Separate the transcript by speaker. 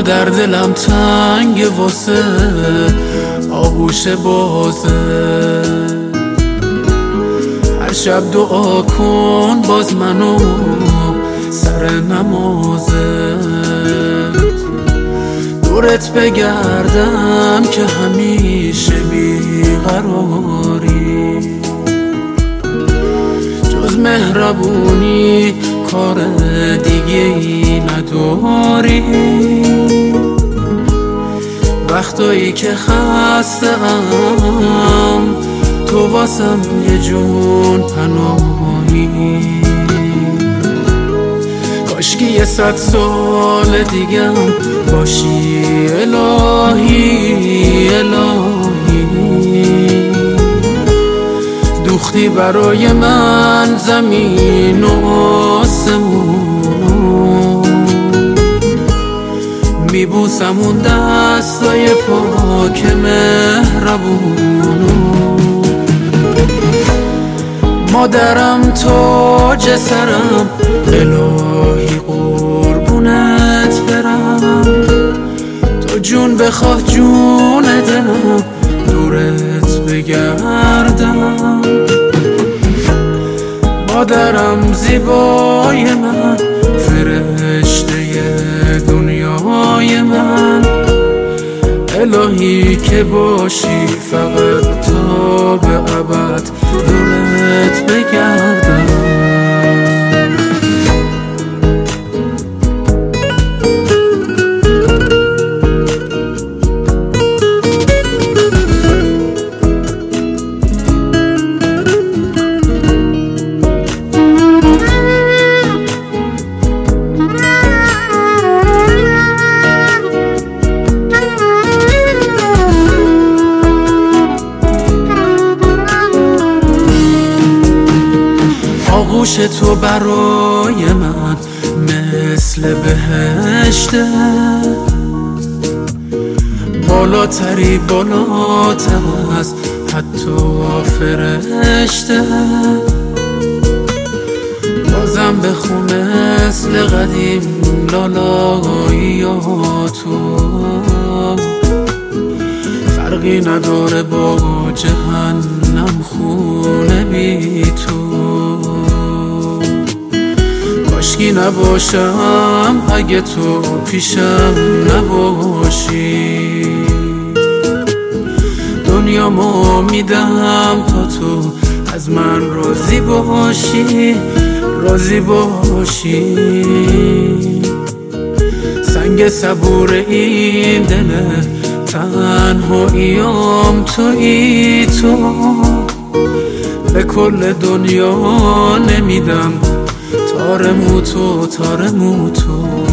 Speaker 1: در دلم تنگ واسه آغوش بازه. هر شب دعا کن باز منو سر نمازه. دورت بگردم که همیشه بیقراری، جز مهربونی کار دیگه ای نداری. وقتایی که خسته‌ام تو واسم یه جون پناهی. کاشکی 100 سال دیگم باشی الهی الهی. دوختی برای من زمین و آسمون، میبوسم اون دستای پاک مهربونو. مادرم تاج سرم الهی قربونت برم. تو جون بخواه جون دلم دورت بگردم. مادرم زیبای من فرشته دنیای من، الهی که باشی فقط تا به ابد دورت بگردم. آغوش تو برای من مثل بهشته، بالاتری بالاتر از حتی فرشته. بازم بخون مثل قدیم لالاییاتو، فرقی نداره با جهنم خونه بی تو. کاشکی نباشم اگه تو پیشم نباشی. دنیامو میدم تا تو از من راضی باشی راضی باشی. سنگ صبور این دل تنهاییام تویی تو. به کل دنیا نمیدم تار موتو